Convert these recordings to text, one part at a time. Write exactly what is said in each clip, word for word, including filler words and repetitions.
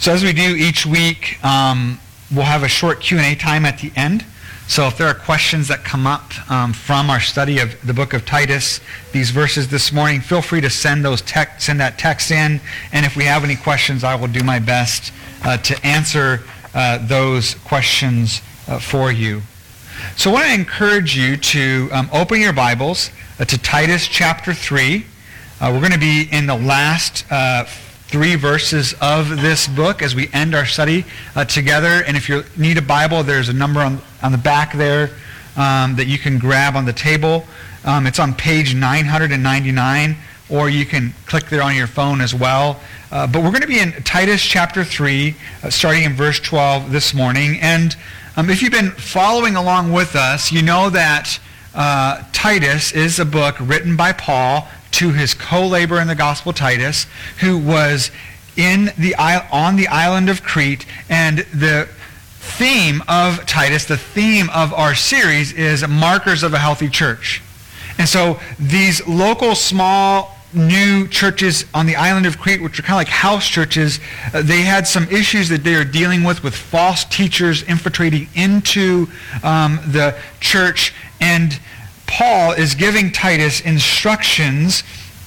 So as we do each week, um, we'll have a short Q and A time at the end. So if there are questions that come up um, from our study of the book of Titus, these verses this morning, feel free to send those text, send that text in. And if we have any questions, I will do my best uh, to answer uh, those questions uh, for you. So I want to encourage you to um, open your Bibles uh, to Titus chapter three. Uh, we're going to be in the last uh, three verses of this book as we end our study uh, together. And if you need a Bible, there's a number on, on the back there um, that you can grab on the table. Um, it's on page nine ninety-nine, or you can click there on your phone as well. Uh, but we're going to be in Titus chapter three, uh, starting in verse twelve this morning. And um, if you've been following along with us, you know that uh, Titus is a book written by Paul to his co-laborer in the gospel, Titus, who was in the on the island of Crete. And the theme of Titus, the theme of our series, is markers of a healthy church. And so these local small new churches on the island of Crete, which are kind of like house churches, uh, they had some issues that they are dealing with, with false teachers infiltrating into um, the church. And Paul is giving Titus instructions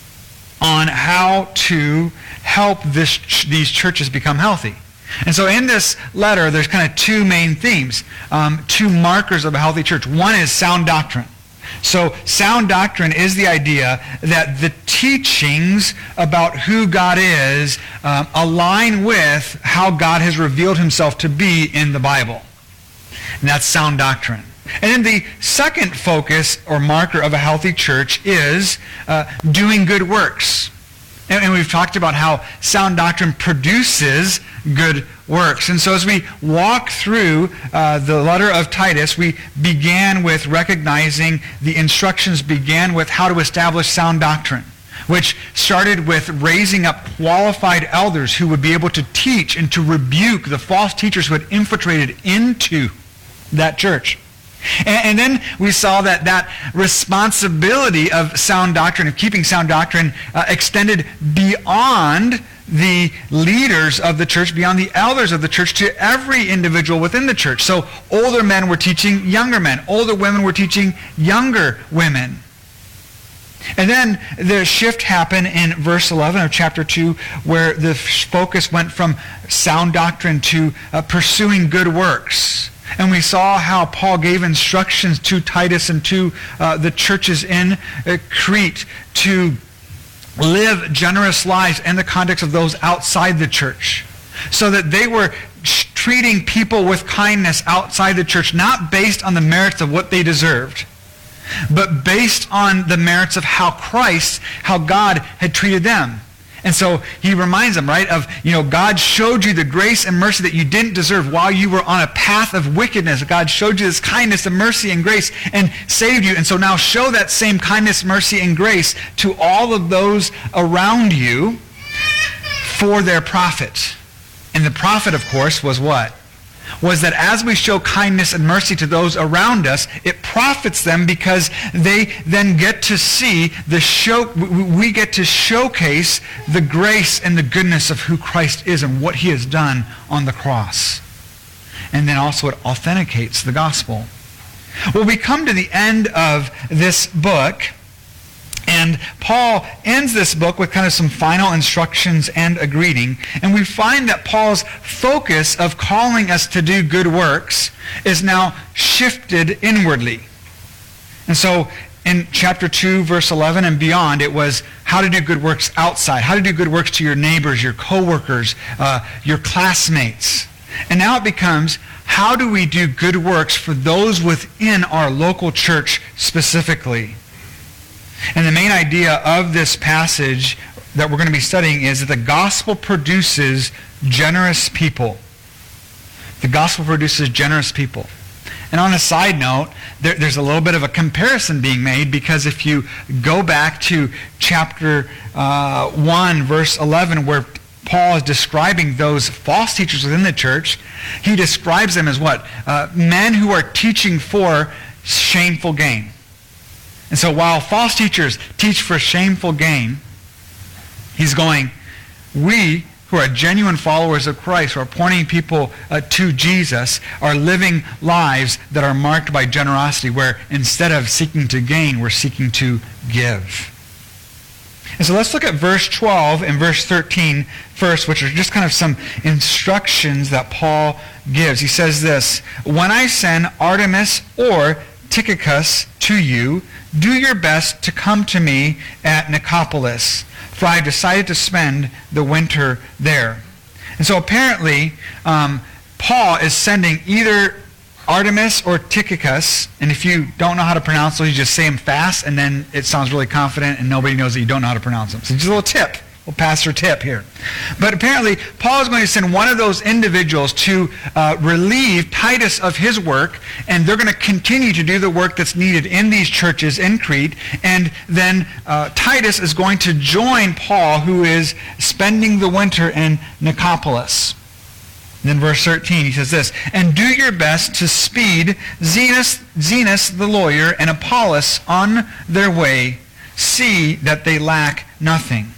on how to help this, these churches become healthy. And so in this letter, there's kind of two main themes, um, two markers of a healthy church. One is sound doctrine. So sound doctrine is the idea that the teachings about who God is um, align with how God has revealed himself to be in the Bible. And that's sound doctrine. And then the second focus or marker of a healthy church is uh, doing good works. And, and we've talked about how sound doctrine produces good works. And so as we walk through uh, the letter of Titus, we began with recognizing the instructions began with how to establish sound doctrine, which started with raising up qualified elders who would be able to teach and to rebuke the false teachers who had infiltrated into that church. And, and then we saw that that responsibility of sound doctrine, of keeping sound doctrine, uh, extended beyond the leaders of the church, beyond the elders of the church, to every individual within the church. So older men were teaching younger men. Older women were teaching younger women. And then the shift happened in verse eleven of chapter two, where the focus went from sound doctrine to uh, pursuing good works. And we saw how Paul gave instructions to Titus and to uh, the churches in uh, Crete to live generous lives in the context of those outside the church, so that they were treating people with kindness outside the church, not based on the merits of what they deserved, but based on the merits of how Christ, how God had treated them. And so he reminds them, right, of, you know, God showed you the grace and mercy that you didn't deserve while you were on a path of wickedness. God showed you this kindness and mercy and grace and saved you. And so now show that same kindness, mercy, and grace to all of those around you for their profit. And the profit, of course, was what? Was that as we show kindness and mercy to those around us, it profits them because they then get to see the show, we get to showcase the grace and the goodness of who Christ is and what he has done on the cross. And then also it authenticates the gospel. Well, we come to the end of this book, and Paul ends this book with kind of some final instructions and a greeting. And we find that Paul's focus of calling us to do good works is now shifted inwardly. And so in chapter two, verse eleven and beyond, it was how to do good works outside, how to do good works to your neighbors, your coworkers, uh, your classmates. And now it becomes, how do we do good works for those within our local church specifically? And the main idea of this passage that we're going to be studying is that the gospel produces generous people. The gospel produces generous people. And on a side note, there, there's a little bit of a comparison being made, because if you go back to chapter uh, one, verse eleven, where Paul is describing those false teachers within the church, he describes them as what? Uh, men who are teaching for shameful gain. And so while false teachers teach for shameful gain, he's going, we who are genuine followers of Christ, who are pointing people uh, to Jesus, are living lives that are marked by generosity, where instead of seeking to gain, we're seeking to give. And so let's look at verse twelve and verse thirteen first, which are just kind of some instructions that Paul gives. He says this, "When I send Artemas or Tychicus to you, do your best to come to me at Nicopolis, for I have decided to spend the winter there." And so apparently, um, Paul is sending either Artemas or Tychicus, and if you don't know how to pronounce those, you just say them fast, and then it sounds really confident, and nobody knows that you don't know how to pronounce them. So just a little tip, a little pastor tip here. But apparently, Paul is going to send one of those individuals to uh, relieve Titus of his work, and they're going to continue to do the work that's needed in these churches in Crete, and then uh, Titus is going to join Paul, who is spending the winter in Nicopolis. Then verse thirteen, he says this, "And do your best to speed Zenas, Zenas the lawyer and Apollos on their way. See that they lack nothing."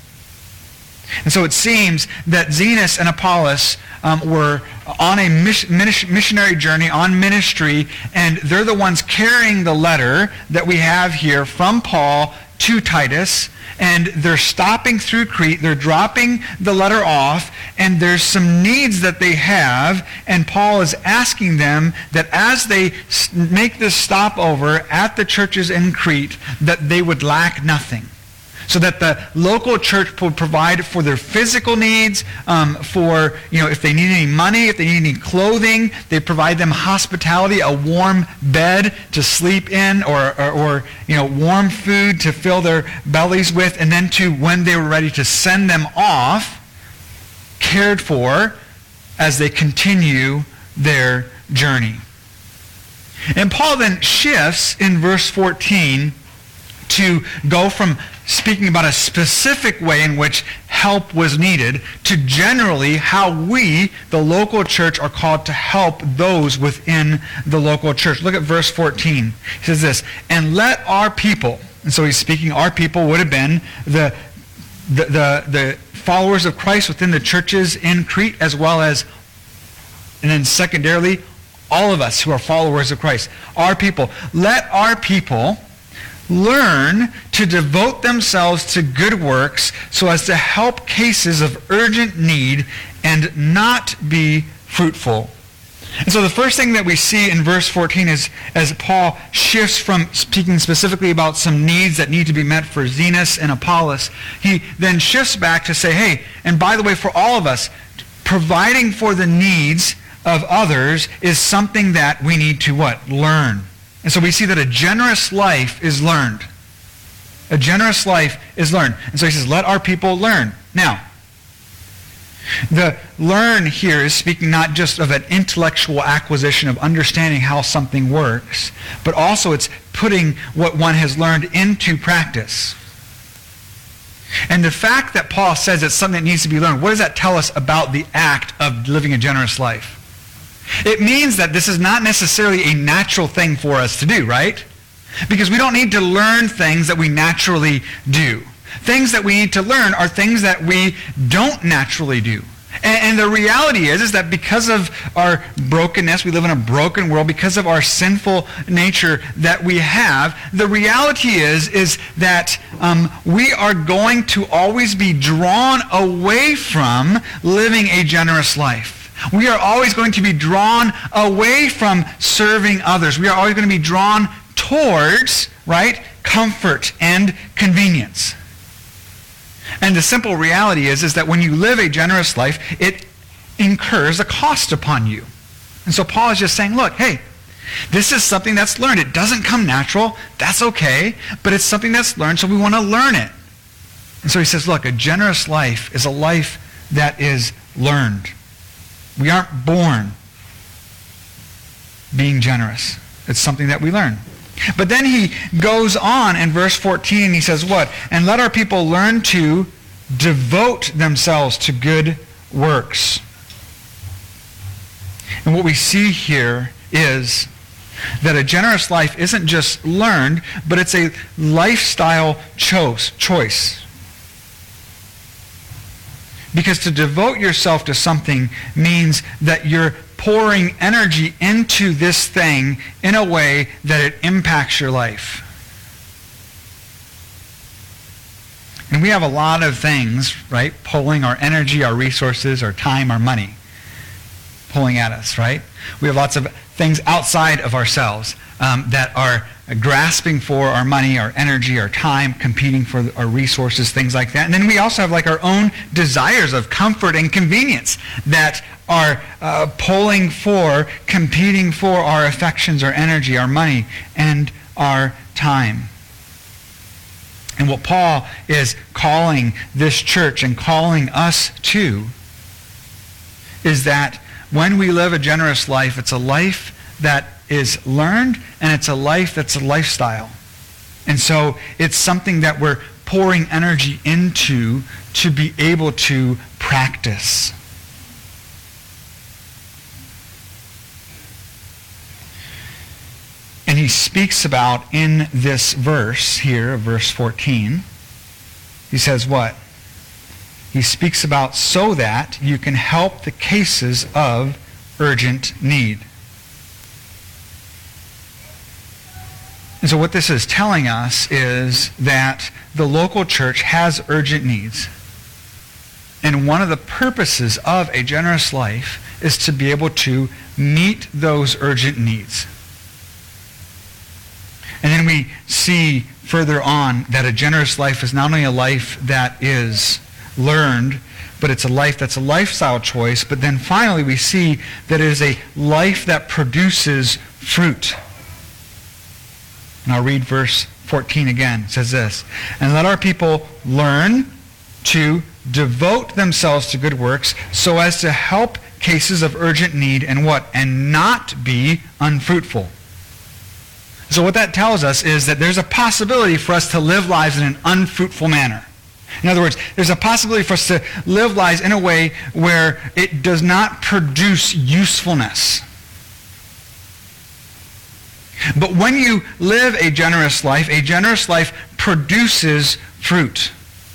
And so it seems that Zenas and Apollos um, were on a missionary journey, on ministry, and they're the ones carrying the letter that we have here from Paul to Titus, and they're stopping through Crete, they're dropping the letter off, and there's some needs that they have, and Paul is asking them that as they make this stopover at the churches in Crete, that they would lack nothing. So that the local church would provide for their physical needs, um, for, you know, if they need any money, if they need any clothing, they provide them hospitality, a warm bed to sleep in, or, or, or, you know, warm food to fill their bellies with, and then to, when they were ready to send them off, cared for as they continue their journey. And Paul then shifts in verse fourteen to go from speaking about a specific way in which help was needed to generally how we, the local church, are called to help those within the local church. Look at verse fourteen. He says this, "And let our people," and so he's speaking, our people would have been the, the, the, the followers of Christ within the churches in Crete, as well as, and then secondarily, all of us who are followers of Christ. Our people. Let our people learn to devote themselves to good works so as to help cases of urgent need and not be fruitful. And so the first thing that we see in verse fourteen is as Paul shifts from speaking specifically about some needs that need to be met for Zenas and Apollos, he then shifts back to say, hey, and by the way, for all of us, providing for the needs of others is something that we need to what? Learn. And so we see that a generous life is learned. A generous life is learned. And so he says, let our people learn. Now, the learn here is speaking not just of an intellectual acquisition of understanding how something works, but also it's putting what one has learned into practice. And the fact that Paul says it's something that needs to be learned, what does that tell us about the act of living a generous life? It means that this is not necessarily a natural thing for us to do, right? Because we don't need to learn things that we naturally do. Things that we need to learn are things that we don't naturally do. And, and the reality is, is that because of our brokenness, we live in a broken world, because of our sinful nature that we have, the reality is, is that um, we are going to always be drawn away from living a generous life. We are always going to be drawn away from serving others. We are always going to be drawn towards, right, comfort and convenience. And the simple reality is, is that when you live a generous life, it incurs a cost upon you. And so Paul is just saying, look, hey, this is something that's learned. It doesn't come natural. That's okay. But it's something that's learned, so we want to learn it. And so he says, look, a generous life is a life that is learned. We aren't born being generous. It's something that we learn. But then he goes on in verse fourteen and he says what? And let our people learn to devote themselves to good works. And what we see here is that a generous life isn't just learned, but it's a lifestyle choice. Because to devote yourself to something means that you're pouring energy into this thing in a way that it impacts your life. And we have a lot of things, right, pulling our energy, our resources, our time, our money, pulling at us, right? We have lots of things outside of ourselves um, that are grasping for our money, our energy, our time, competing for our resources, things like that. And then we also have like our own desires of comfort and convenience that are uh, pulling for, competing for our affections, our energy, our money, and our time. And what Paul is calling this church and calling us to is that when we live a generous life, it's a life that is learned, and it's a life that's a lifestyle. And so it's something that we're pouring energy into to be able to practice. And he speaks about in this verse here, verse fourteen, he says what? He speaks about so that you can help the cases of urgent need. And so what this is telling us is that the local church has urgent needs. And one of the purposes of a generous life is to be able to meet those urgent needs. And then we see further on that a generous life is not only a life that is learned, but it's a life that's a lifestyle choice. But then finally we see that it is a life that produces fruit. And I'll read verse fourteen again. It says this, "And let our people learn to devote themselves to good works so as to help cases of urgent need and what? And not be unfruitful." So what that tells us is that there's a possibility for us to live lives in an unfruitful manner. In other words, there's a possibility for us to live lives in a way where it does not produce usefulness. But when you live a generous life, a generous life produces fruit.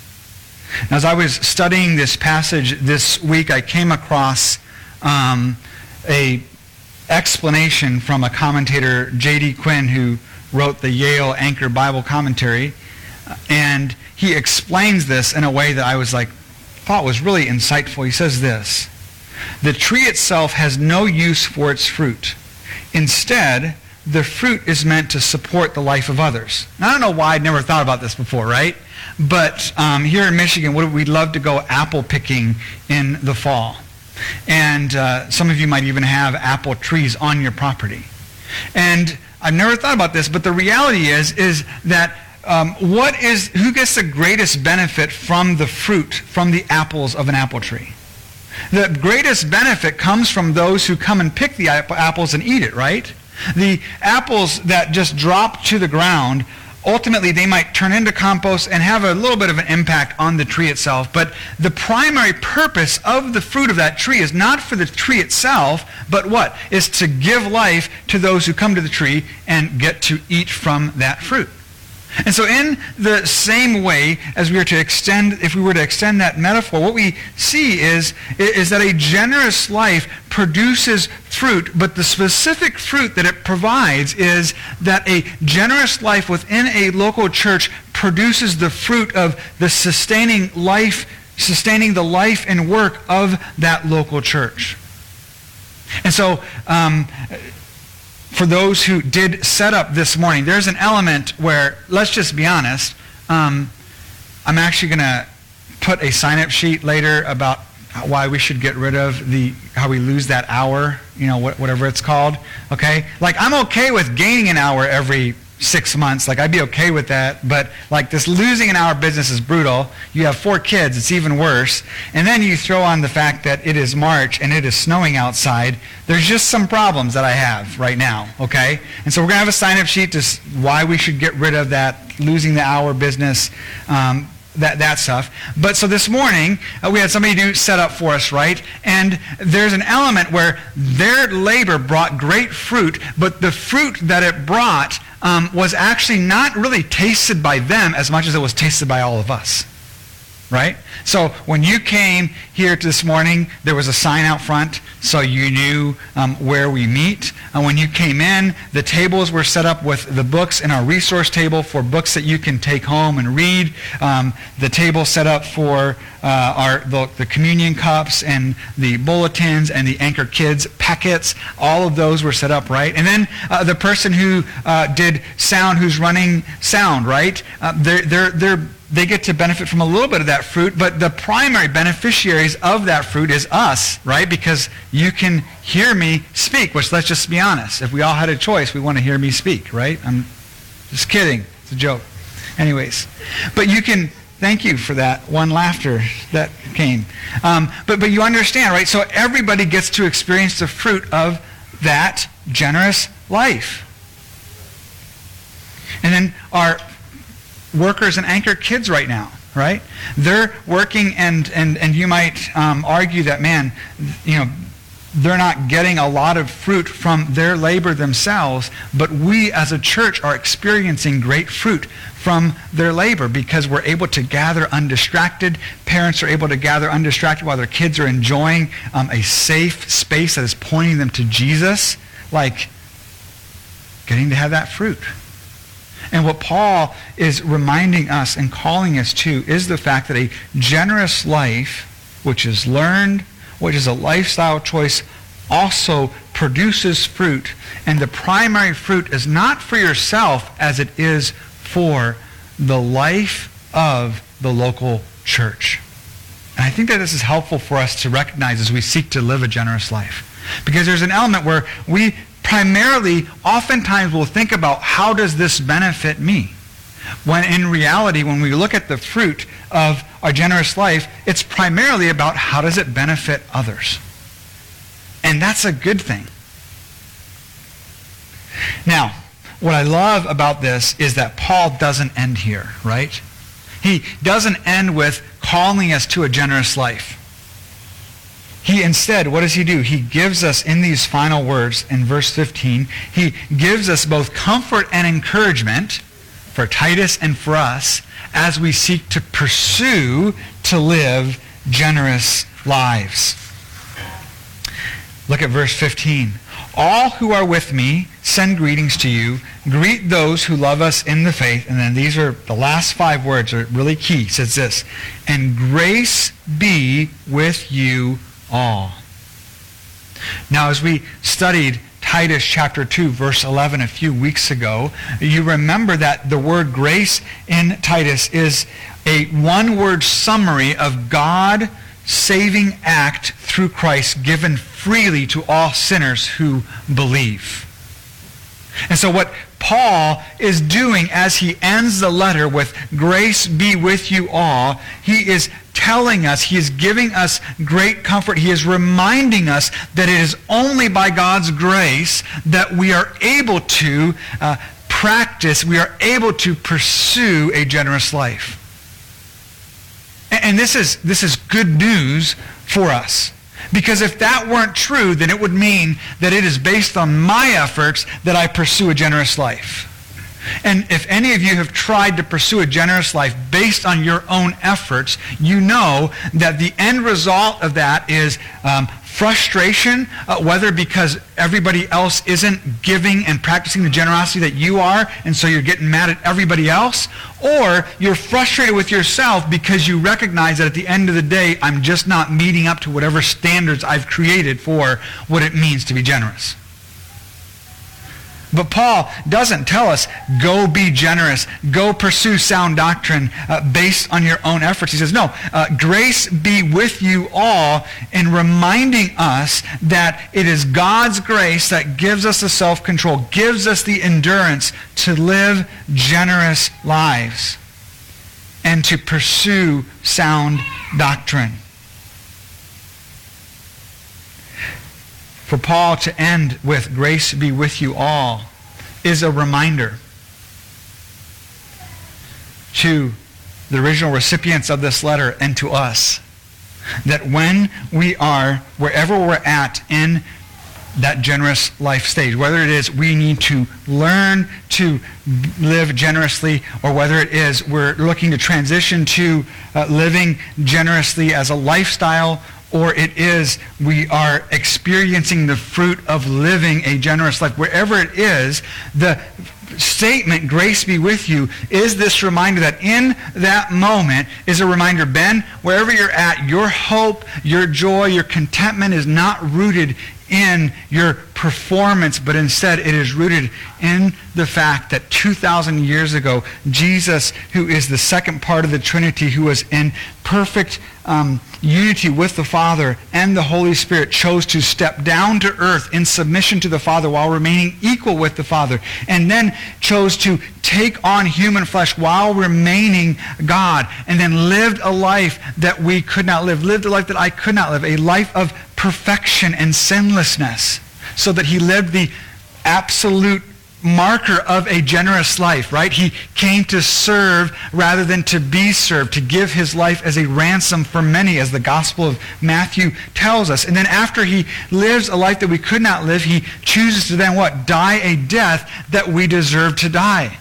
As I was studying this passage this week, I came across um, a explanation from a commentator, J D Quinn, who wrote the Yale Anchor Bible Commentary, and he explains this in a way that I was like, thought was really insightful. He says this, "The tree itself has no use for its fruit. Instead, the fruit is meant to support the life of others." Now, I don't know why I'd never thought about this before, right? But um, here in Michigan, we'd love to go apple picking in the fall. And uh, some of you might even have apple trees on your property. And I've never thought about this, but the reality is, is that um, what is, who gets the greatest benefit from the fruit, from the apples of an apple tree? The greatest benefit comes from those who come and pick the apples and eat it, right? The apples that just drop to the ground, ultimately they might turn into compost and have a little bit of an impact on the tree itself. But the primary purpose of the fruit of that tree is not for the tree itself, but what? Is to give life to those who come to the tree and get to eat from that fruit. And so in the same way as we are to extend, if we were to extend that metaphor, what we see is, is that a generous life produces fruit, but the specific fruit that it provides is that a generous life within a local church produces the fruit of the sustaining life, sustaining the life and work of that local church. And so, um, for those who did set up this morning, there's an element where, let's just be honest, um, I'm actually going to put a sign-up sheet later about why we should get rid of the, how we lose that hour, you know, whatever it's called, okay? Like, I'm okay with gaining an hour every six months. Like, I'd be okay with that, but like this losing an hour business is brutal. You have four kids, it's even worse. And then you throw on the fact that it is March and it is snowing outside. There's just some problems that I have right now, okay? And so we're going to have a sign-up sheet to why we should get rid of that losing the hour business, um, that, that stuff. But so this morning, uh, we had somebody do set up for us, right? And there's an element where their labor brought great fruit, but the fruit that it brought um, was actually not really tasted by them as much as it was tasted by all of us. right? So when you came here this morning, there was a sign out front, so you knew um, where we meet. And when you came in, the tables were set up with the books in our resource table for books that you can take home and read. Um, the table set up for uh, our the, the communion cups and the bulletins and the Anchor Kids packets. All of those were set up, right? And then uh, the person who uh, did sound, who's running sound, right? Uh, they're they're they're They get to benefit from a little bit of that fruit, but the primary beneficiaries of that fruit is us, right? Because you can hear me speak, which, let's just be honest, if we all had a choice, we want to hear me speak, right? I'm just kidding. It's a joke. Anyways, but you can, thank you for that one laughter that came. Um, but, but you understand, right? So everybody gets to experience the fruit of that generous life. And then our workers and Anchor Kids right now, right? They're working, and and and you might um, argue that, man, you know, they're not getting a lot of fruit from their labor themselves, but we as a church are experiencing great fruit from their labor because we're able to gather undistracted. Parents are able to gather undistracted while their kids are enjoying um, a safe space that is pointing them to Jesus, like getting to have that fruit. And what Paul is reminding us and calling us to is the fact that a generous life, which is learned, which is a lifestyle choice, also produces fruit. And the primary fruit is not for yourself as it is for the life of the local church. And I think that this is helpful for us to recognize as we seek to live a generous life. Because there's an element where we primarily, oftentimes we'll think about, how does this benefit me? When in reality, when we look at the fruit of our generous life, it's primarily about how does it benefit others. And that's a good thing. Now, what I love about this is that Paul doesn't end here, right? He doesn't end with calling us to a generous life. He instead, what does he do? He gives us, in these final words in verse fifteen, he gives us both comfort and encouragement for Titus and for us as we seek to pursue to live generous lives. Look at verse fifteen. All who are with me send greetings to you. Greet those who love us in the faith. And then these are, the last five words are really key. It says this, and grace be with you all. Now, as we studied Titus chapter two, verse eleven a few weeks ago, you remember that the word grace in Titus is a one-word summary of God saving act through Christ given freely to all sinners who believe. And so what Paul is doing as he ends the letter with grace be with you all, he is telling us, he is giving us great comfort. He is reminding us that it is only by God's grace that we are able to uh, practice, we are able to pursue a generous life. And, and this is, this is good news for us. Because if that weren't true, then it would mean that it is based on my efforts that I pursue a generous life. And if any of you have tried to pursue a generous life based on your own efforts, you know that the end result of that is um, frustration, uh, whether because everybody else isn't giving and practicing the generosity that you are, and so you're getting mad at everybody else, or you're frustrated with yourself because you recognize that at the end of the day, I'm just not meeting up to whatever standards I've created for what it means to be generous. But Paul doesn't tell us, go be generous, go pursue sound doctrine uh, based on your own efforts. He says, no, uh, grace be with you all in reminding us that it is God's grace that gives us the self-control, gives us the endurance to live generous lives and to pursue sound doctrine. For Paul to end with grace be with you all is a reminder to the original recipients of this letter and to us that when we are, wherever we're at in that generous life stage. Whether it is we need to learn to live generously, or whether it is we're looking to transition to uh, living generously as a lifestyle, or it is we are experiencing the fruit of living a generous life. Wherever it is, the statement, grace be with you, is this reminder that in that moment is a reminder, Ben, wherever you're at, your hope, your joy, your contentment is not rooted in your performance, but instead it is rooted in the fact that two thousand years ago, Jesus, who is the second part of the Trinity, who was in perfect um, unity with the Father and the Holy Spirit, chose to step down to earth in submission to the Father while remaining equal with the Father, and then chose to take on human flesh while remaining God, and then lived a life that we could not live, lived a life that I could not live, a life of perfection and sinlessness, so that he lived the absolute marker of a generous life, right? He came to serve rather than to be served, to give his life as a ransom for many, as the Gospel of Matthew tells us. And then after he lives a life that we could not live, he chooses to then what? Die a death that we deserve to die.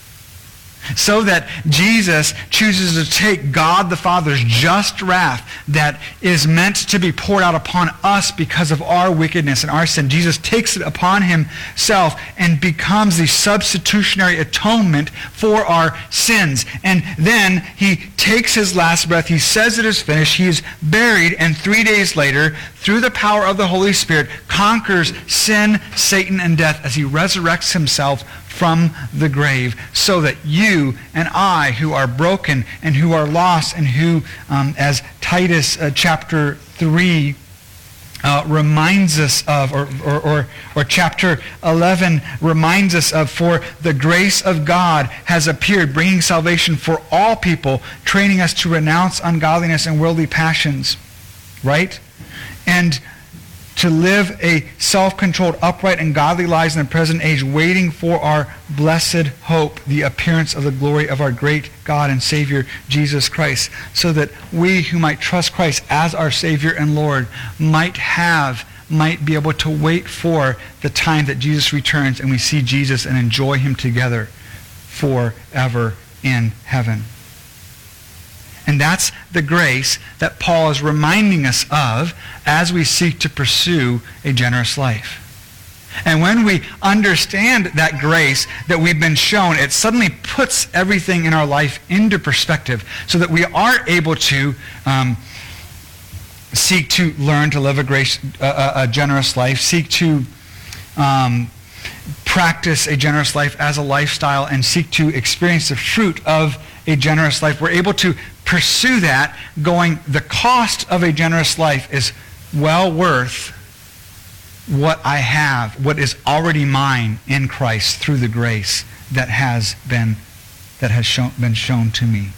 So that Jesus chooses to take God the Father's just wrath that is meant to be poured out upon us because of our wickedness and our sin. Jesus takes it upon himself and becomes the substitutionary atonement for our sins. And then he takes his last breath. He says it is finished. He is buried, and three days later, through the power of the Holy Spirit, conquers sin, Satan, and death as he resurrects himself from the grave, so that you and I, who are broken and who are lost, and who, um, as Titus uh, chapter three uh, reminds us of, or, or, or, or chapter eleven reminds us of, for the grace of God has appeared, bringing salvation for all people, training us to renounce ungodliness and worldly passions, right? And to live a self-controlled, upright, and godly lives in the present age, waiting for our blessed hope, the appearance of the glory of our great God and Savior, Jesus Christ, so that we who might trust Christ as our Savior and Lord might have, might be able to wait for the time that Jesus returns and we see Jesus and enjoy him together forever in heaven. And that's the grace that Paul is reminding us of as we seek to pursue a generous life. And when we understand that grace that we've been shown, it suddenly puts everything in our life into perspective, so that we are able to um, seek to learn to live a, grace, a, a generous life, seek to um, practice a generous life as a lifestyle, and seek to experience the fruit of a generous life. We're able to pursue that, going, the cost of a generous life is well worth what I have, what is already mine in Christ through the grace that has been that has shown, been shown to me.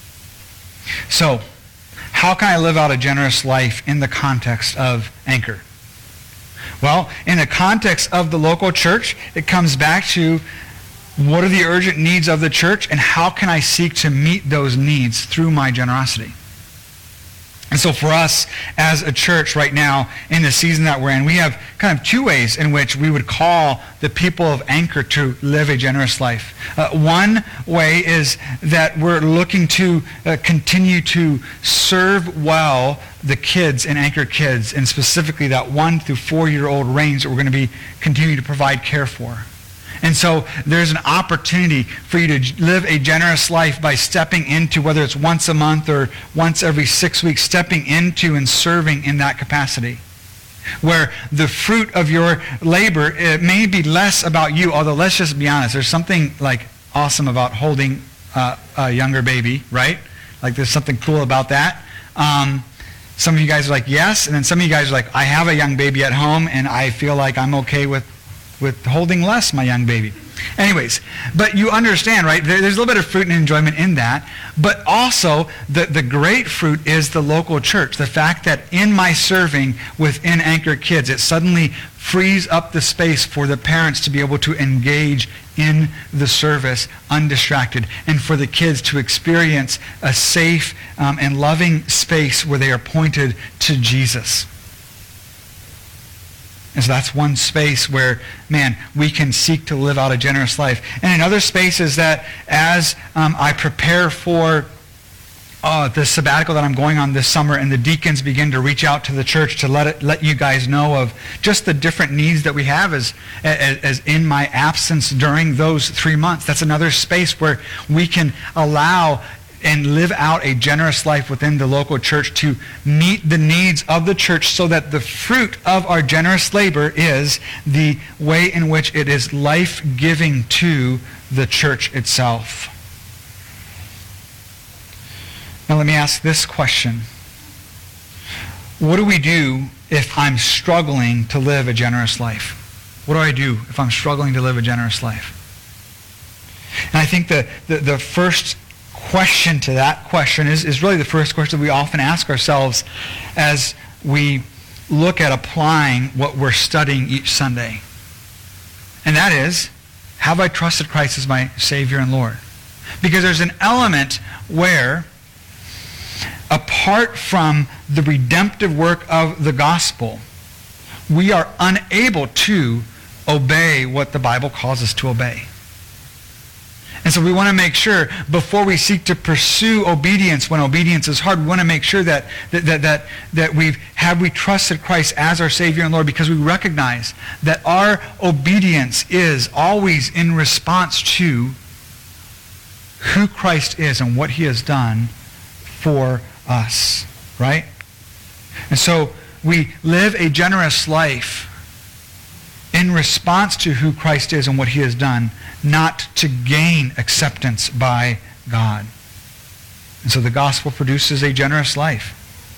So, how can I live out a generous life in the context of Anchor? Well, in the context of the local church, it comes back to, what are the urgent needs of the church, and how can I seek to meet those needs through my generosity? And so for us as a church right now, in the season that we're in, we have kind of two ways in which we would call the people of Anchor to live a generous life. Uh, one way is that we're looking to uh, continue to serve well the kids in Anchor Kids, and specifically that one through four-year-old range that we're going to be continuing to provide care for. And so there's an opportunity for you to live a generous life by stepping into, whether it's once a month or once every six weeks, stepping into and serving in that capacity, where the fruit of your labor, it may be less about you, although let's just be honest, there's something like awesome about holding uh, a younger baby, right? Like there's something cool about that. Um, some of you guys are like, yes, and then some of you guys are like, I have a young baby at home and I feel like I'm okay with with holding less my young baby. Anyways, but you understand, right? There, there's a little bit of fruit and enjoyment in that, but also the, the great fruit is the local church. The fact that in my serving within Anchor Kids, it suddenly frees up the space for the parents to be able to engage in the service undistracted, and for the kids to experience a safe um, and loving space where they are pointed to Jesus. And so that's one space where, man, we can seek to live out a generous life. And another space is that as um, I prepare for uh, the sabbatical that I'm going on this summer, and the deacons begin to reach out to the church to let it, let you guys know of just the different needs that we have as, as, as in my absence during those three months. That's another space where we can allow and live out a generous life within the local church to meet the needs of the church, so that the fruit of our generous labor is the way in which it is life-giving to the church itself. Now let me ask this question. What do we do if I'm struggling to live a generous life? What do I do if I'm struggling to live a generous life? And I think the, the, the first question to that question is, is really the first question we often ask ourselves as we look at applying what we're studying each Sunday. And that is, have I trusted Christ as my Savior and Lord? Because there's an element where, apart from the redemptive work of the gospel, we are unable to obey what the Bible calls us to obey. And so we want to make sure, before we seek to pursue obedience when obedience is hard, we want to make sure that that that that, that we've have we trusted Christ as our Savior and Lord, because we recognize that our obedience is always in response to who Christ is and what he has done for us, right? And so we live a generous life in response to who Christ is and what he has done, not to gain acceptance by God. And so the gospel produces a generous life.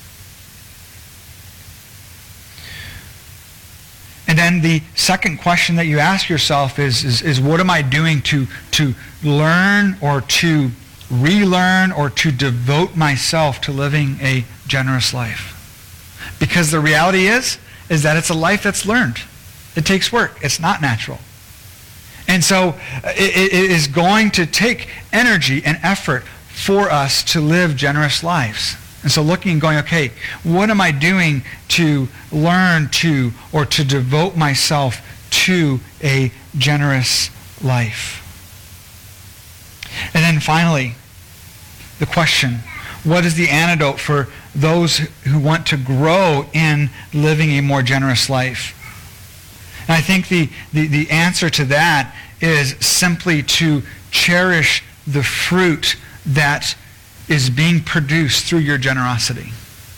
And then the second question that you ask yourself is, is, is what am I doing to, to learn or to relearn or to devote myself to living a generous life? Because the reality is, is that it's a life that's learned. It takes work. It's not natural. And so it, it is going to take energy and effort for us to live generous lives. And so looking and going, okay, what am I doing to learn to or to devote myself to a generous life? And then finally, the question, what is the antidote for those who want to grow in living a more generous life? And I think the, the, the answer to that is simply to cherish the fruit that is being produced through your generosity.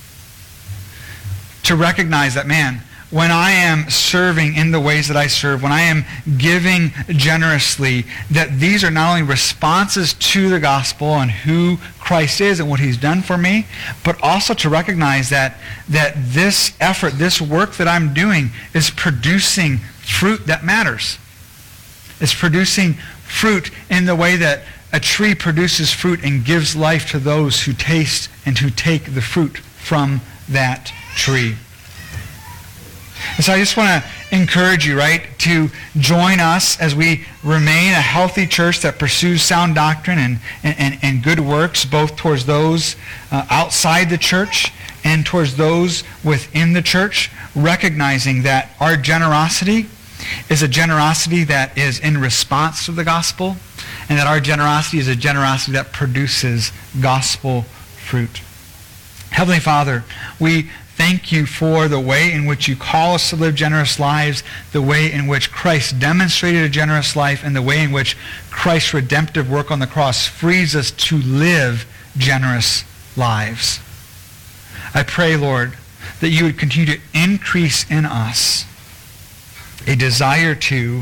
To recognize that, man, when I am serving in the ways that I serve, when I am giving generously, that these are not only responses to the gospel and who Christ is and what he's done for me, but also to recognize that, that this effort, this work that I'm doing is producing fruit that matters. It's producing fruit in the way that a tree produces fruit and gives life to those who taste and who take the fruit from that tree. And so I just want to encourage you, right, to join us as we remain a healthy church that pursues sound doctrine and, and, and good works, both towards those uh, outside the church and towards those within the church, recognizing that our generosity is a generosity that is in response to the gospel, and that our generosity is a generosity that produces gospel fruit. Heavenly Father, we thank you for the way in which you call us to live generous lives, the way in which Christ demonstrated a generous life, and the way in which Christ's redemptive work on the cross frees us to live generous lives. I pray, Lord, that you would continue to increase in us a desire to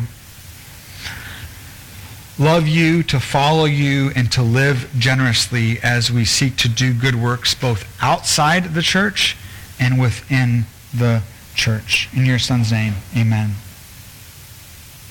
love you, to follow you, and to live generously as we seek to do good works both outside the church and within the church. In your Son's name, amen.